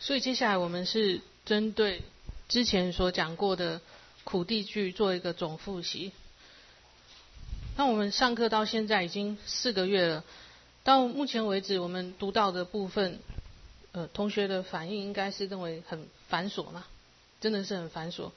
所以接下来我们是针对之前所讲过的苦地句做一个总复习。那我们上课到现在已经4个月了，到目前为止我们读到的部分，同学的反应应该是认为很繁琐嘛，真的是很繁琐。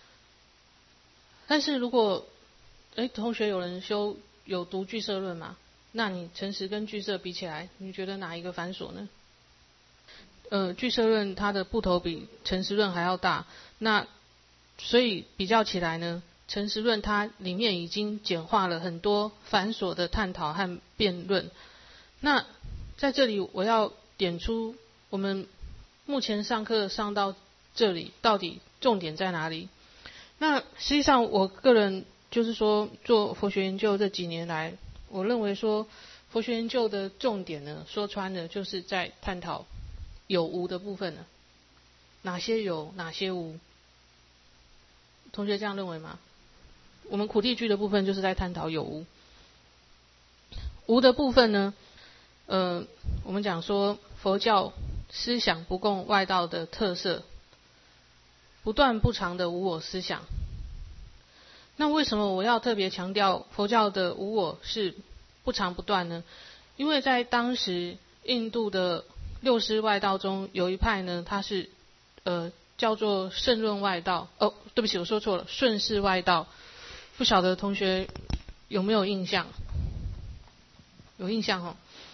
但是如果同学有人有读句社论嘛，那你诚实跟句社比起来，你觉得哪一个繁琐呢？句社论它的部头比诚实论还要大，那所以比较起来呢，诚实论它里面已经简化了很多繁琐的探讨和辩论。那在这里我要点出我们目前上课上到这里到底重点在哪里。那实际上我个人就是说做佛学研究这几年来，我认为说佛学研究的重点呢，说穿了就是在探讨有无的部分了。哪些有哪些无，同学这样认为吗？我们苦地句的部分就是在探讨有无。无的部分呢，我们讲说佛教思想不共外道的特色，不断不长的无我思想。那为什么我要特别强调佛教的无我是不长不断呢？因为在当时印度的六师外道中有一派呢，它是叫做胜论外道。对不起，我说错了，顺世外道。不晓得同学有没有印象？有印象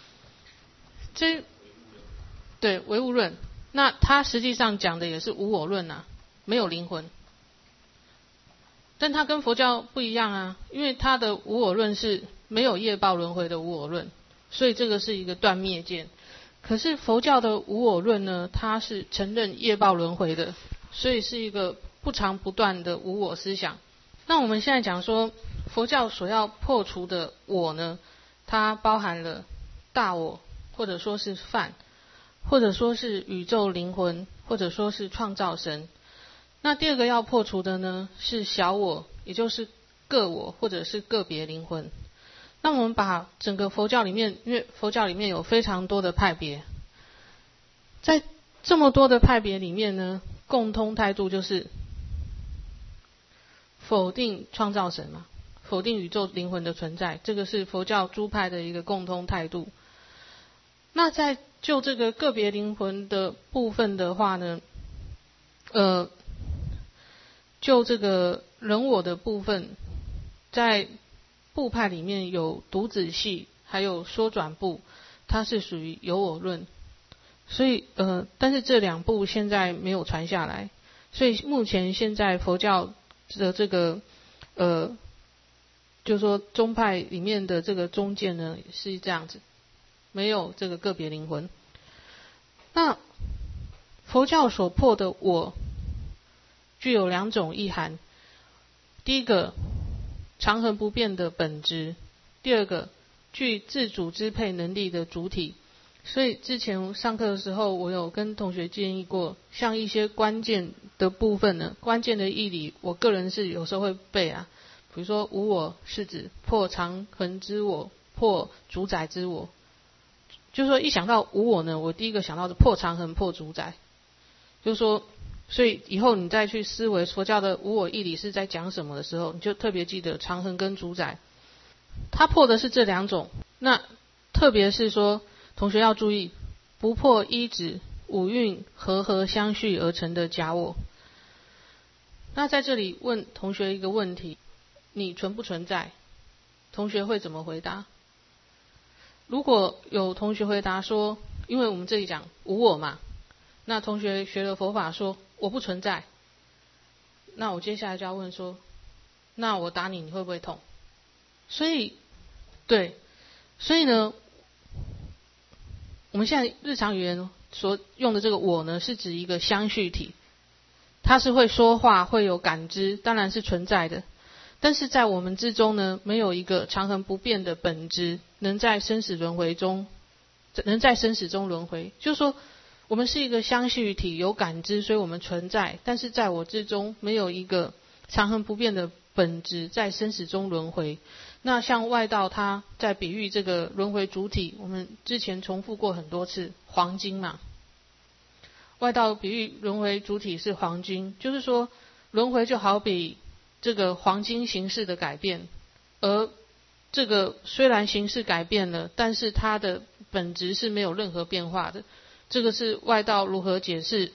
对，唯物论。那它实际上讲的也是无我论啊，没有灵魂。但它跟佛教不一样啊，因为它的无我论是没有业报轮回的无我论，所以这个是一个断灭见。可是佛教的无我论呢，它是承认业报轮回的，所以是一个不长不断的无我思想。那我们现在讲说佛教所要破除的我呢，它包含了大我，或者说是梵，或者说是宇宙灵魂，或者说是创造神。那第二个要破除的呢，是小我，也就是个我或者是个别灵魂。那我们把整个佛教里面，因为佛教里面有非常多的派别，在这么多的派别里面呢，共通态度就是否定创造神嘛，否定宇宙灵魂的存在，这个是佛教诸派的一个共通态度。那在就这个个别灵魂的部分的话呢，就这个人我的部分，在部派里面有独子系，还有说转部，它是属于有我论。所以但是这两部现在没有传下来，所以目前现在佛教的这个就是说宗派里面的这个中见呢是这样子，没有这个个别灵魂。那佛教所破的我具有2种意涵，第一个常恒不变的本质，第二个具自主支配能力的主体。所以之前上课的时候，我有跟同学建议过，像一些关键的部分呢，关键的义理，我个人是有时候会背啊。比如说无我是指破常恒之我，破主宰之我。就是说一想到无我呢，我第一个想到是破常恒破主宰。就是说，所以以后你再去思维佛教的无我义理是在讲什么的时候，你就特别记得常恒跟主宰，它破的是这2种。那特别是说同学要注意，不破依止五蕴和相续而成的假我。那在这里问同学一个问题，你存不存在？同学会怎么回答？如果有同学回答说，因为我们这里讲无我嘛，那同学学了佛法说我不存在，那我接下来就要问说，那我打你，你会不会痛？所以呢，我们现在日常语言所用的这个我呢，是指一个相续体，它是会说话，会有感知，当然是存在的。但是在我们之中呢，没有一个常恒不变的本质，能在生死中轮回。就是说，我们是一个相续体，有感知，所以我们存在。但是在我之中，没有一个常恒不变的本质，在生死中轮回。那像外道，他在比喻这个轮回主体，我们之前重复过很多次，黄金嘛。 外道比喻轮回主体是黄金，就是说轮回就好比这个黄金形式的改变，而这个虽然形式改变了，但是它的本质是没有任何变化的。这个是外道如何解释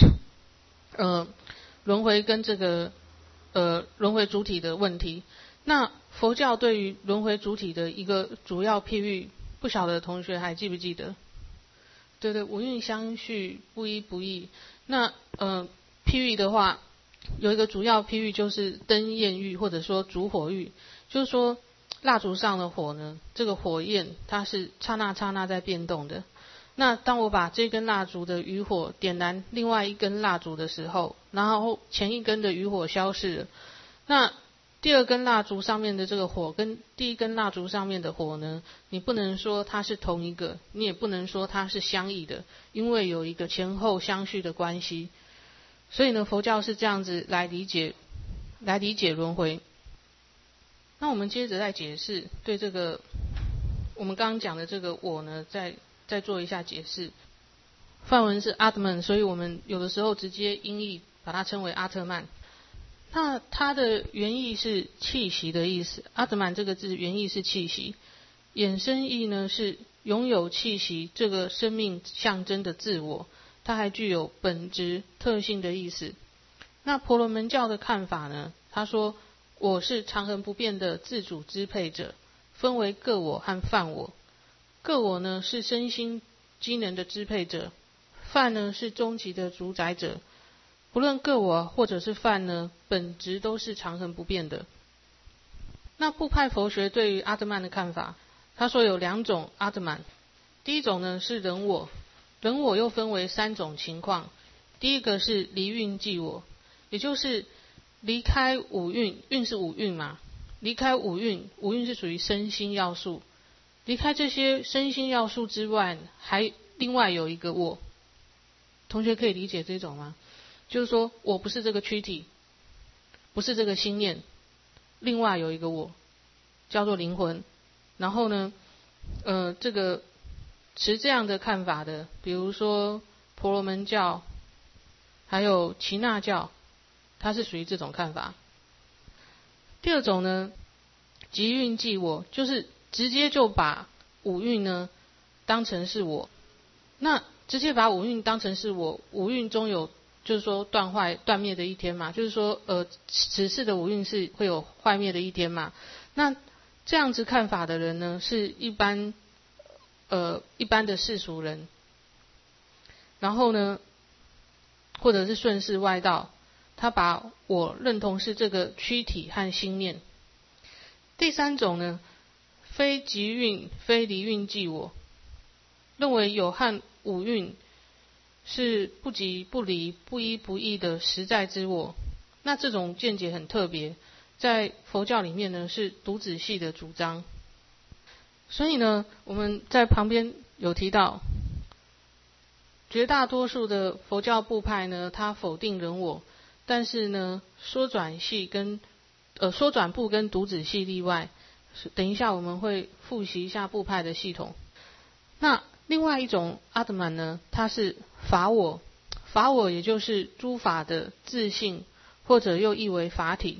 轮回跟这个轮回主体的问题。那佛教对于轮回主体的一个主要譬喻，不晓得同学还记不记得？对对，五蕴相续，不依不异。那譬喻的话，有一个主要譬喻就是灯焰喻，或者说烛火喻，就是说蜡烛上的火呢，这个火焰它是刹那刹那在变动的。那当我把这根蜡烛的余火点燃另外一根蜡烛的时候，然后前一根的余火消逝了，那第二根蜡烛上面的这个火跟第一根蜡烛上面的火呢，你不能说它是同一个，你也不能说它是相异的，因为有一个前后相续的关系。所以呢，佛教是这样子来理解轮回。那我们接着再解释，对这个我们刚刚讲的这个我呢，再做一下解释。梵文是 Atman， 所以我们有的时候直接音译把它称为阿特曼。那它的原意是气息的意思，阿特曼这个字原意是气息，衍生意呢是拥有气息这个生命象征的自我，它还具有本质特性的意思。那婆罗门教的看法呢，他说我是常恒不变的自主支配者，分为个我和泛我。个我呢是身心机能的支配者，泛呢是终极的主宰者。不论个我或者是泛呢，本质都是常恒不变的。那部派佛学对于阿特曼的看法，他说有两种阿特曼。第一种呢是人我，人我又分为三种情况。第一个是离蕴寂我，也就是离开五蕴，蕴是五蕴嘛，离开五蕴，五蕴是属于身心要素，离开这些身心要素之外，还另外有一个我。同学可以理解这种吗？就是说我不是这个躯体，不是这个心念，另外有一个我叫做灵魂。然后呢这个持这样的看法的，比如说婆罗门教还有耆那教，它是属于这种看法。第二种呢，即蕴寂我，就是直接就把五蕴呢当成是我。那直接把五蕴当成是我，五蕴中有就是说断坏断灭的一天嘛，就是说此世的五蕴是会有坏灭的一天嘛。那这样子看法的人呢，是一般的世俗人，然后呢或者是顺世外道，他把我认同是这个躯体和心念。第三种呢，非即蕴非离蕴寂我，认为有和五蕴是不即不离不依不异的实在之我。那这种见解很特别，在佛教里面呢是独子系的主张。所以呢我们在旁边有提到，绝大多数的佛教部派呢，它否定人我，但是呢缩转部跟独子系例外。等一下我们会复习一下部派的系统。那另外一种阿特曼呢，它是法我，法我也就是诸法的自性，或者又译为法体。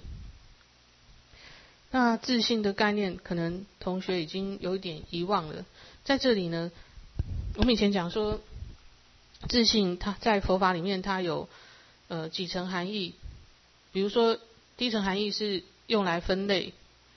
那自性的概念可能同学已经有一点遗忘了，在这里呢我们以前讲说自性它在佛法里面它有几层含义。比如说第一层含义是用来分类，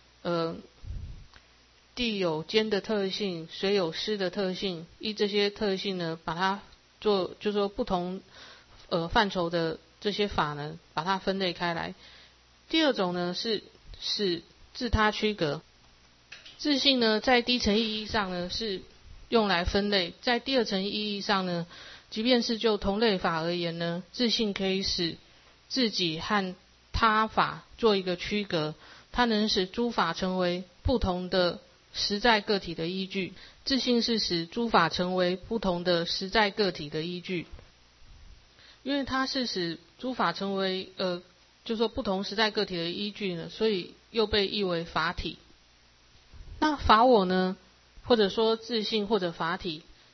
地有坚的特性，水有湿的特性，依这些特性呢把它做就是说不同范畴的这些法呢把它分类开来。第二种呢是使自他区隔，自性呢在第一层意义上呢是用来分类，在第二层意义上呢，即便是就同类法而言呢，自性可以使自己和他法做一个区隔，它能使诸法成为不同的实在个体的依据。自性是使诸法成为不同的实在个体的依据，因为它是使诸法成为就是说不同实在个体的依据呢，所以又被译为法体。那法我呢，或者说自性或者法体，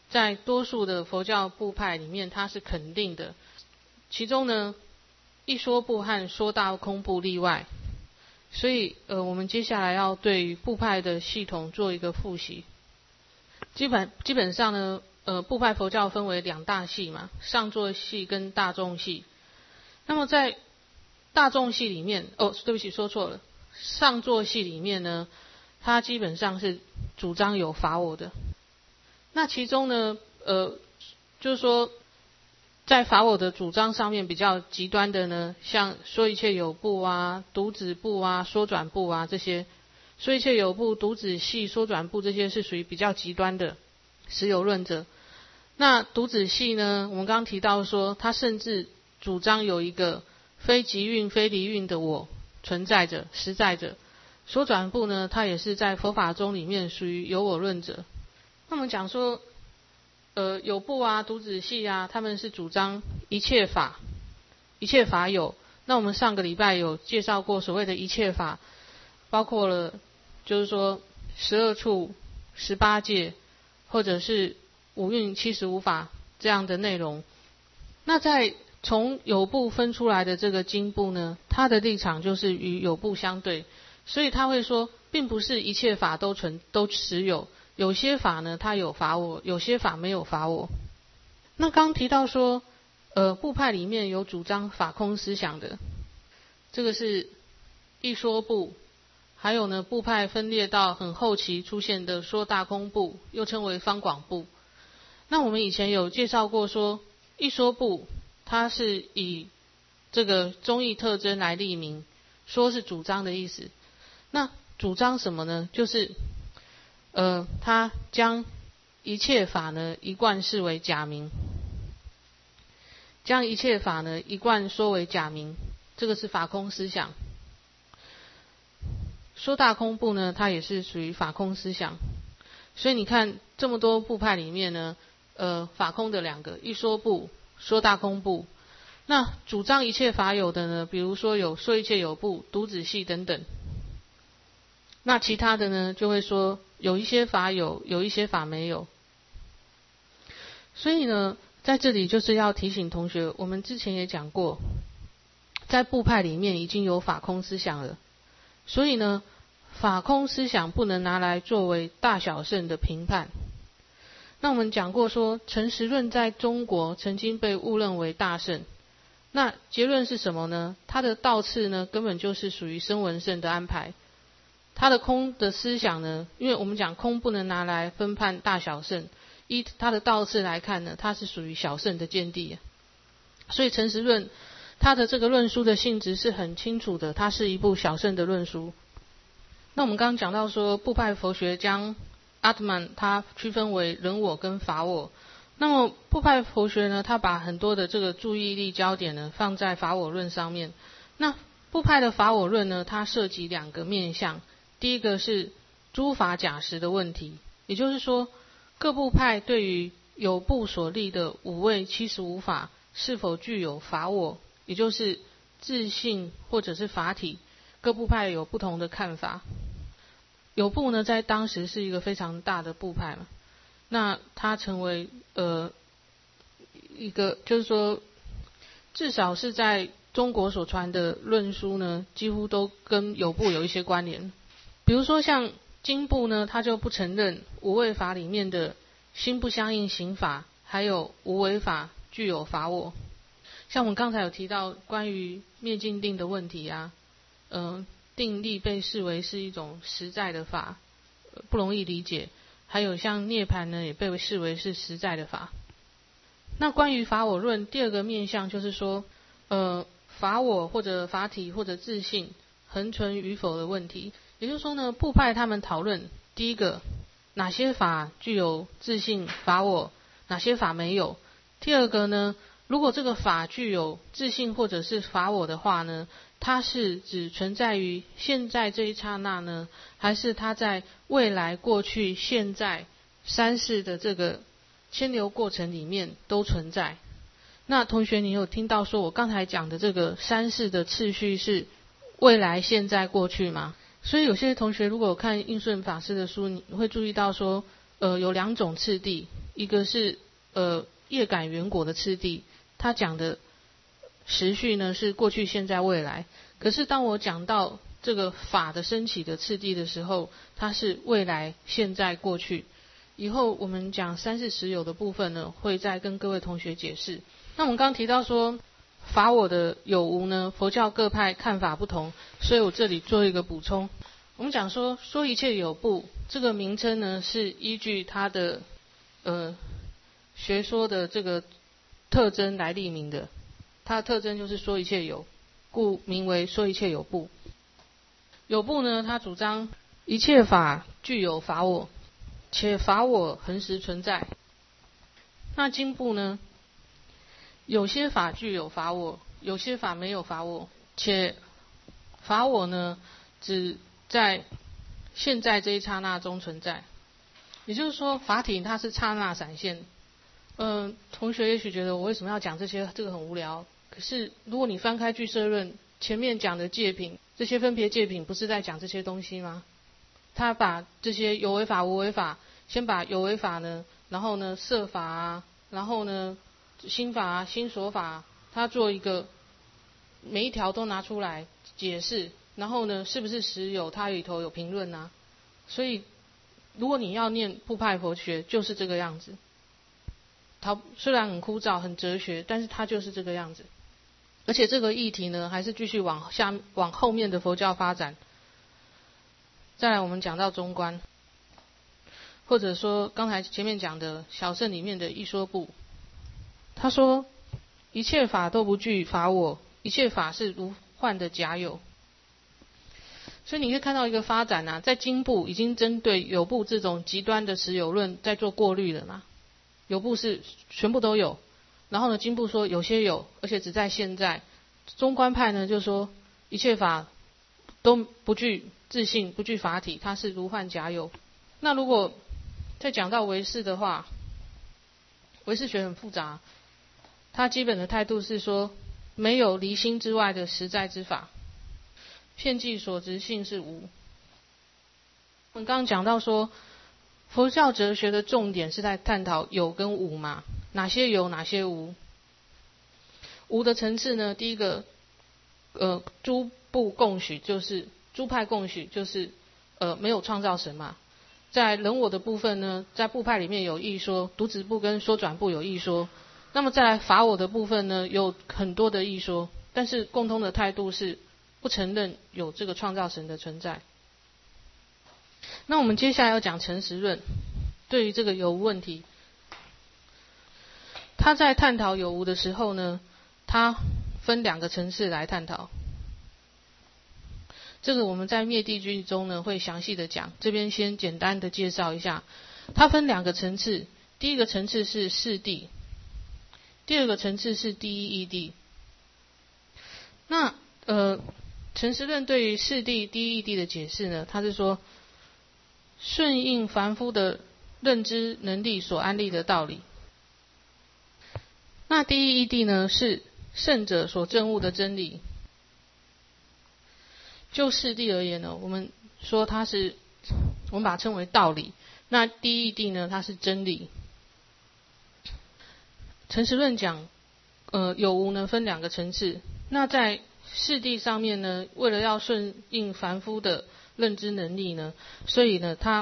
在多数的佛教部派里面它是肯定的，其中呢一说部和说大空部例外。所以我们接下来要对于部派的系统做一个复习。基本上呢部派佛教分为两大系嘛，上座系跟大众系。那么在大众系里面，对不起说错了，上座系里面呢它基本上是主张有法我的。那其中呢就是说在法我的主张上面比较极端的呢，像说一切有部啊、独子部啊、说转部啊这些，说一切有部、独子系、说转部这些是属于比较极端的实有论者。那独子系呢，我们刚刚提到说他甚至主张有一个非即蕴非离蕴的我存在着实在着。说转部呢，他也是在佛法中里面属于有我论者。那我们讲说有部啊、独子系啊，他们是主张一切法有。那我们上个礼拜有介绍过所谓的一切法，包括了就是说12处、18界，或者是五蕴75法这样的内容。那在从有部分出来的这个经部呢，它的立场就是与有部相对，所以他会说并不是一切法都持有，有些法呢它有法我，有些法没有法我。那刚提到说部派里面有主张法空思想的，这个是一说部。还有呢部派分裂到很后期出现的说大空部，又称为方广部。那我们以前有介绍过说一说部它是以这个宗义特征来立名，说是主张的意思。那主张什么呢？就是他将一切法呢一贯视为假名，将一切法呢一贯说为假名，这个是法空思想。说大空部呢，它也是属于法空思想。所以你看这么多部派里面呢法空的两个，一说部、说大空部。那主张一切法有的呢，比如说有说一切有部、独子系等等。那其他的呢就会说有一些法有，有一些法没有。所以呢在这里就是要提醒同学，我们之前也讲过，在部派里面已经有法空思想了，所以呢法空思想不能拿来作为大小乘的评判。那我们讲过说陈实论在中国曾经被误认为大乘，那结论是什么呢？他的道次呢根本就是属于声闻乘的安排。他的空的思想呢，因为我们讲空不能拿来分判大小乘，依他的道次来看呢，它是属于小乘的见地。所以陈实论他的这个论书的性质是很清楚的，它是一部小乘的论书。那我们刚刚讲到说部派佛学将阿特曼他区分为人我跟法我。那么部派佛学呢，他把很多的这个注意力焦点呢放在法我论上面。那部派的法我论呢，它涉及两个面向。第一个是诸法假实的问题，也就是说各部派对于有部所立的五位75法是否具有法我，也就是自性或者是法体，各部派有不同的看法。有部呢在当时是一个非常大的部派嘛，那它成为一个就是说至少是在中国所传的论书呢几乎都跟有部有一些关联。比如说像经部呢，它就不承认无为法里面的心不相应行法还有无为法具有法我。像我们刚才有提到关于灭尽定的问题啊，定力被视为是一种实在的法，不容易理解。还有像涅槃呢也被视为是实在的法。那关于法我论第二个面向就是说法我或者法体或者自性恒存与否的问题。也就是说呢，部派他们讨论第一个哪些法具有自性法我，哪些法没有。第二个呢，如果这个法具有自性或者是法我的话呢，它是只存在于现在这一刹那呢，还是它在未来过去现在三世的这个牵流过程里面都存在。那同学你有听到说我刚才讲的这个三世的次序是未来现在过去吗？所以有些同学如果看印顺法师的书，你会注意到说有两种次第， 一个是业感缘果的次第，他讲的时序呢是过去、现在、未来。可是当我讲到这个法的升起的次第的时候，它是未来、现在、过去。以后我们讲三世实有的部分呢，会再跟各位同学解释。那我们刚刚提到说法我的有无呢，佛教各派看法不同，所以我这里做一个补充。我们讲说一切有部这个名称呢，是依据它的学说的这个特征来立名的。它的特征就是说一切有，故名为说一切有部。有部呢，它主张一切法具有法我，且法我恒时存在。那经部呢，有些法具有法我，有些法没有法我，且法我呢只在现在这一刹那中存在。也就是说法体它是刹那闪现。同学也许觉得我为什么要讲这些，这个很无聊。可是如果你翻开俱舍论前面讲的界品，这些分别界品不是在讲这些东西吗？他把这些有为法、无为法，先把有为法呢，然后呢色法啊，然后呢心法啊、心所法，他做一个每一条都拿出来解释，然后呢是不是实有，它里头有评论啊。所以如果你要念部派佛学，就是这个样子。它虽然很枯燥、很哲学，但是它就是这个样子。而且这个议题呢，还是继续往后面的佛教发展。再来我们讲到中观，或者说刚才前面讲的小乘里面的一说部，他说一切法都不具法我，一切法是如幻的假有。所以你可以看到一个发展啊，在经部已经针对有部这种极端的实有论在做过滤了嘛。有部是全部都有，然后呢经部说有些有，而且只在现在。中观派呢就说一切法都不具自性，不具法体，它是如幻假有。那如果再讲到唯识的话，唯识学很复杂，它基本的态度是说没有离心之外的实在之法，遍计所执性是无。我们刚刚讲到说佛教哲学的重点是在探讨有跟无嘛，哪些有哪些无。无的层次呢，第一个诸部共许，就是诸派共许，就是没有创造神嘛。在人我的部分呢，在部派里面有异说，独子部跟说转部有异说。那么在法我的部分呢，有很多的异说，但是共通的态度是不承认有这个创造神的存在。那我们接下来要讲诚实论，对于这个有无问题，他在探讨有无的时候呢，他分两个层次来探讨。这个我们在灭地句中呢会详细的讲，这边先简单的介绍一下。它分两个层次，第一个层次是事谛，第二个层次是第一义谛。那诚实论对于事谛、第一义谛的解释呢，他是说顺应凡夫的认知能力所安立的道理。那第一义谛呢，是圣者所证悟的真理。就事谛而言呢，我们说它是，我们把它称为道理。那第一义谛呢，它是真理。诚实论讲有无呢分两个层次。那在事谛上面呢，为了要顺应凡夫的认知能力呢，所以呢他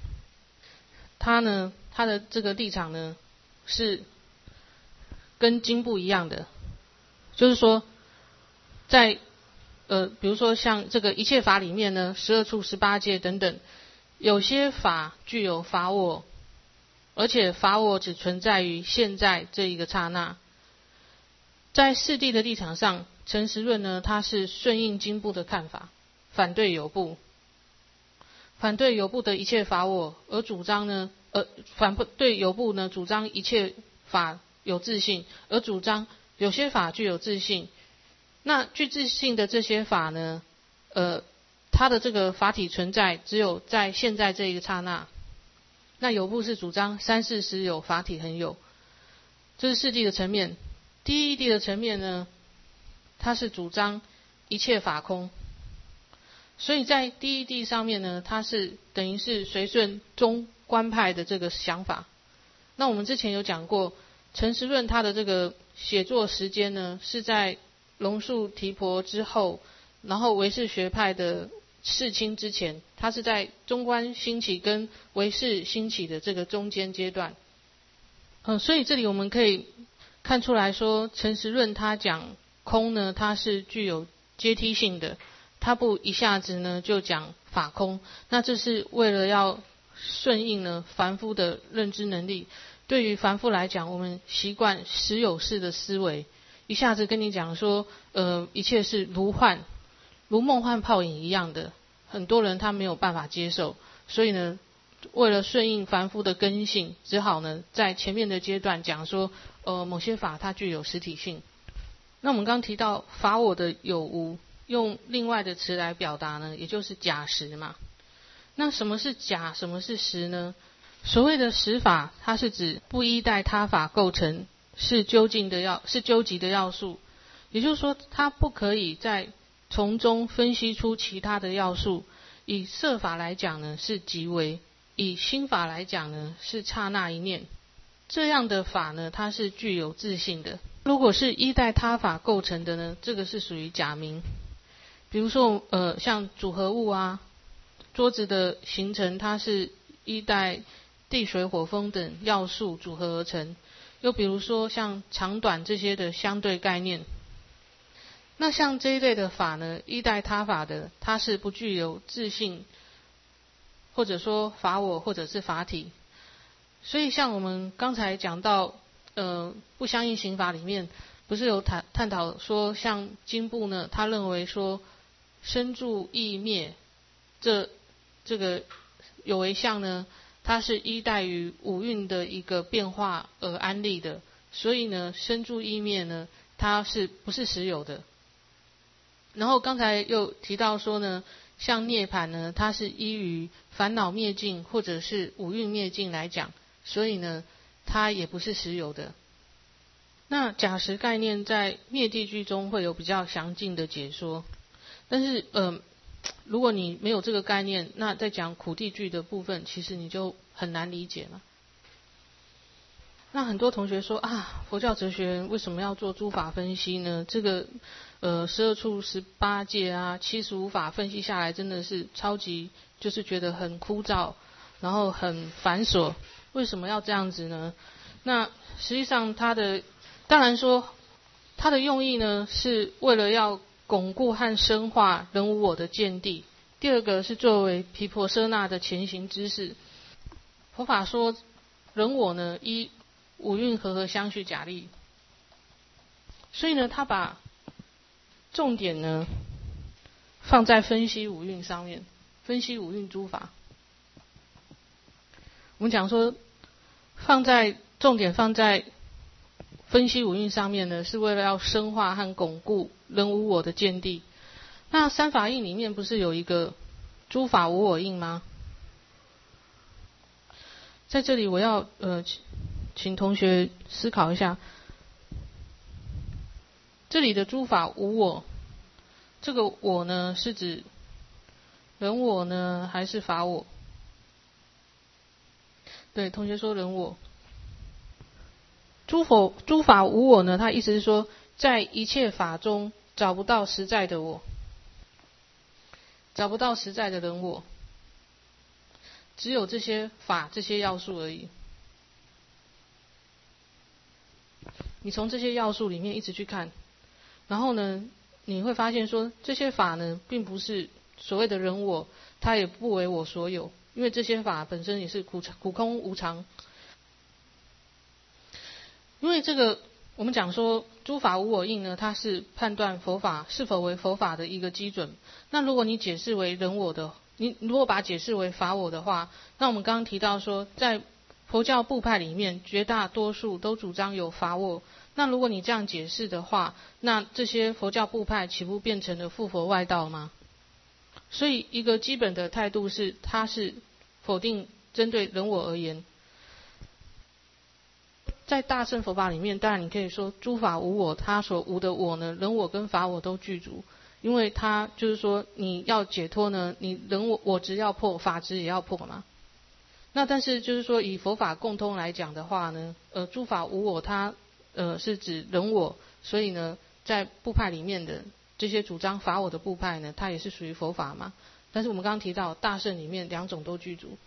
的这个立场呢是跟经部一样的，就是说在比如说像这个一切法里面呢，12处18界等等，有些法具有法我，而且法我只存在于现在这一个刹那。在事谛的立场上，诚实论呢，它是顺应经部的看法，反对有部，反对有部的一切法我，而主张呢反对有部呢主张一切法有自性，而主张有些法具有自性。那具自性的这些法呢，它的这个法体存在只有在现在这一个刹那。那有部是主张三世实有，法体恒有，这是事谛的层面。第一义谛的层面呢，它是主张一切法空。所以在第一义谛上面呢，它是等于是随顺中观派的这个想法。 那我们之前有讲过，陈时润他的这个写作时间呢，是在龙树提婆之后，然后唯识学派的世亲之前，他是在中观兴起跟唯识兴起的这个中间阶段。所以这里我们可以看出来说，陈时润他讲空呢，它是具有阶梯性的，他不一下子呢就讲法空，那这是为了要顺应呢凡夫的认知能力。对于凡夫来讲，我们习惯实有事的思维，一下子跟你讲说一切是如幻如梦幻泡影一样的，很多人他没有办法接受，所以呢为了顺应凡夫的根性，只好呢在前面的阶段讲说某些法它具有实体性。那我们刚刚提到法我的有无，用另外的词来表达呢，也就是假实嘛。那什么是假，什么是实呢？所谓的实法，它是指不依待他法构成，是究极的要素，也就是说它不可以在从中分析出其他的要素。以色法来讲呢是即为，以心法来讲呢是刹那一念，这样的法呢它是具有自性的。如果是依待他法构成的呢，这个是属于假名。比如说像组合物啊，桌子的形成它是依赖地水火风等要素组合而成。又比如说像长短这些的相对概念，那像这一类的法呢，依赖他法的，它是不具有自性，或者说法我或者是法体。所以像我们刚才讲到不相应刑法里面不是有探讨说，像经部呢他认为说生住异灭这个有为相呢，它是依赖于五蕴的一个变化而安立的，所以呢生住异灭呢它是不是实有的。然后刚才又提到说呢，像涅槃呢它是依于烦恼灭尽或者是五蕴灭尽来讲，所以呢它也不是实有的。那假实概念在灭地句中会有比较详尽的解说，但是如果你没有这个概念，那在讲苦地句的部分其实你就很难理解了。那很多同学说佛教哲学为什么要做诸法分析呢？这个12处18戒75法分析下来真的是超级，就是觉得很枯燥，然后很繁琐，为什么要这样子呢？那实际上当然说它的用意呢是为了要巩固和深化人无我的见地，第二个是作为毗婆舍那的前行之事。佛法说人我呢依五蕴和合相续假立，所以呢他把重点呢放在分析五蕴上面，分析五蕴诸法。我们讲说重点放在分析五蕴上面呢，是为了要深化和巩固人无我的见地。那三法印里面不是有一个诸法无我印吗？在这里我要请同学思考一下，这里的诸法无我，这个我呢是指人我呢还是法我？对，同学说人我。诸法无我呢，它意思是说在一切法中找不到实在的我，找不到实在的人我，只有这些法这些要素而已。你从这些要素里面一直去看，然后呢你会发现说这些法呢并不是所谓的人我，它也不为我所有，因为这些法本身也是苦空无常。因为这个我们讲说诸法无我印呢，它是判断佛法是否为佛法的一个基准。那如果你解释为人我的，你如果把它解释为法我的话，那我们刚刚提到说在佛教部派里面绝大多数都主张有法我，那如果你这样解释的话，那这些佛教部派岂不变成了附佛外道吗？所以一个基本的态度是它是否定针对人我而言。在大乘佛法里面，当然你可以说诸法无我，它所无的我呢，人我跟法我都具足，因为它就是说你要解脱呢，你人我执要破，法执也要破嘛。 那但是就是说以佛法共通来讲的话呢，诸法无我，它是指人我，所以呢，在部派里面的这些主张法我的部派呢，它也是属于佛法嘛。但是我们刚刚提到大乘里面两种都具足。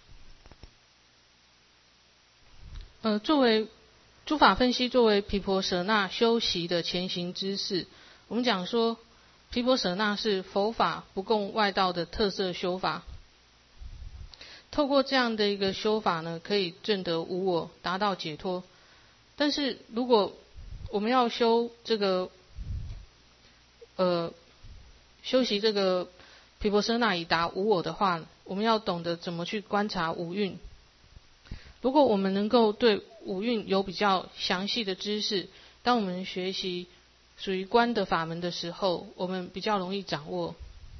作为诸法分析，作为毗婆舍那修习的前行之事，我们讲说毗婆舍那是佛法不共外道的特色修法。透过这样的一个修法呢，可以证得无我，达到解脱。但是如果我们要修这个修习这个毗婆舍那以达无我的话，我们要懂得怎么去观察五蕴。如果我们能够对五蕴有比较详细的知识，当我们学习属于观的法门的时候，我们比较容易掌握。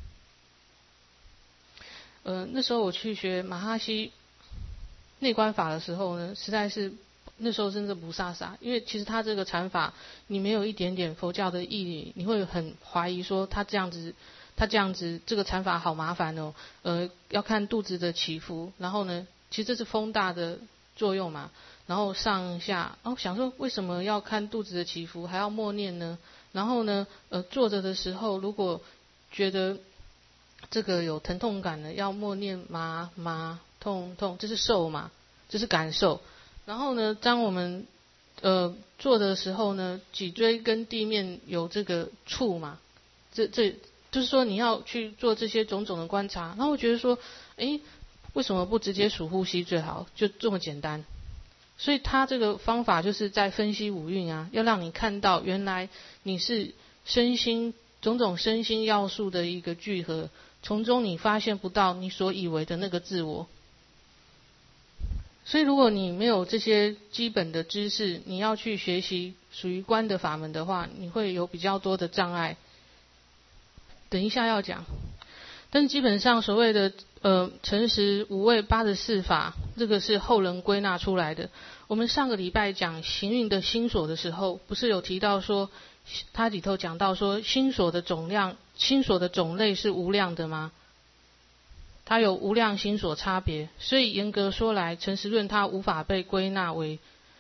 那时候我去学马哈希内观法的时候呢，实在是那时候真的不飒飒，因为其实他这个禅法，你没有一点点佛教的义理，你会很怀疑说他这样子这个禅法好麻烦哦。要看肚子的起伏，然后呢，其实这是风大的作用嘛，然后上下，想说为什么要看肚子的起伏，还要默念呢？然后呢，坐着的时候如果觉得这个有疼痛感呢，要默念麻麻痛痛，这是受嘛，这是感受。然后呢，当我们坐的时候呢，脊椎跟地面有这个触嘛，这就是说你要去做这些种种的观察。然后我觉得说，为什么不直接数呼吸最好？就这么简单。所以他这个方法就是在分析五蕴啊，要让你看到原来你是身心种种身心要素的一个聚合，从中你发现不到你所以为的那个自我。所以如果你没有这些基本的知识，你要去学习属于观的法门的话，你会有比较多的障碍。等一下要讲。但是基本上所谓的诚实无畏84法，这个是后人归纳出来的。我们上个礼拜讲行运的心所的时候，不是有提到说，它里头讲到说心所的总量、心所的种类是无量的吗？它有无量心所差别，所以严格说来，诚实论它无法被归纳为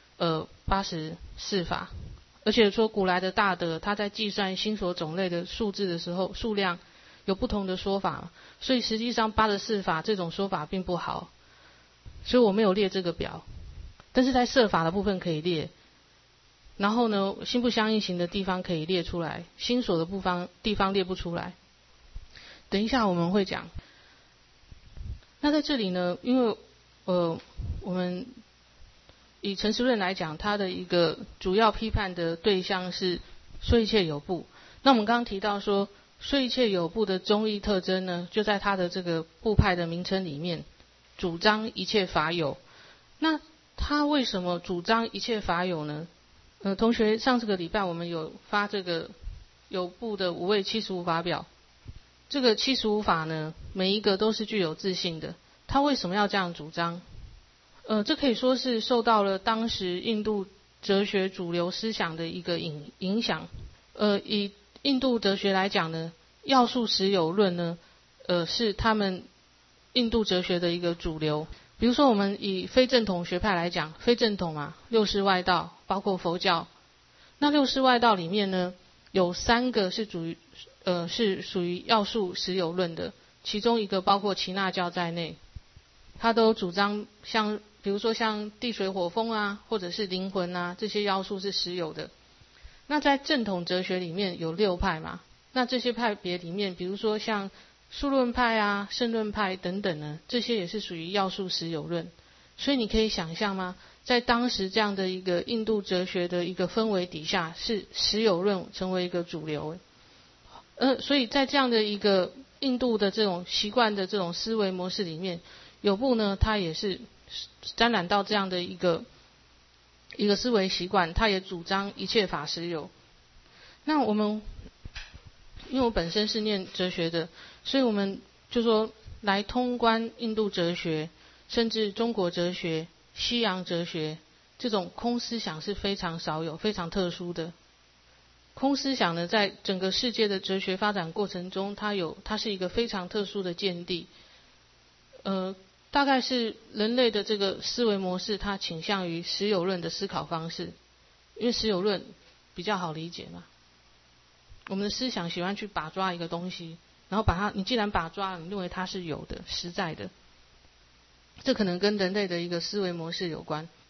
84法。而且说古来的大德，他在计算心所种类的数字的时候，数量有不同的说法，所以实际上84法这种说法并不好，所以我没有列这个表，但是在摄法的部分可以列。然后呢，心不相应行的地方可以列出来，心所的地方列不出来。等一下我们会讲。那在这里呢，因为我们以诚实论来讲，它的一个主要批判的对象是说一切有部。那我们刚刚提到说，说一切有部的宗义特征呢，就在它的这个部派的名称里面，主张一切法有。那他为什么主张一切法有呢？同学上这个礼拜我们有发这个有部的无畏75法表。这个75法呢，每一个都是具有自性的。他为什么要这样主张？这可以说是受到了当时印度哲学主流思想的一个影响。以印度哲学来讲呢，要素实有论呢，是他们印度哲学的一个主流。比如说我们以非正统学派来讲，非正统嘛，六世外道，包括佛教。那六世外道里面呢，有3个是属于要素实有论的，其中一个包括耆那教在内，他都主张比如说像地水火风啊，或者是灵魂啊，这些要素是实有的。那在正统哲学里面有6派嘛，那这些派别里面，比如说像数论派啊、胜论派等等呢，这些也是属于要素实有论。所以你可以想象吗？在当时这样的一个印度哲学的一个氛围底下，是实有论成为一个主流。所以在这样的一个印度的这种习惯的这种思维模式里面，有部呢，它也是沾染到这样的一个思维习惯，它也主张一切法实有。那因为我本身是念哲学的，所以我们就说来通关印度哲学，甚至中国哲学、西洋哲学，这种空思想是非常少有、非常特殊的。空思想呢，在整个世界的哲学发展过程中，它是一个非常特殊的见地。 大概是人类的这个思维模式，它倾向于实有论的思考方式，因为实有论比较好理解嘛。我们的思想喜欢去把抓一个东西，然后你既然把抓了，你认为它是有的、实在的，这可能跟人类的一个思维模式有关。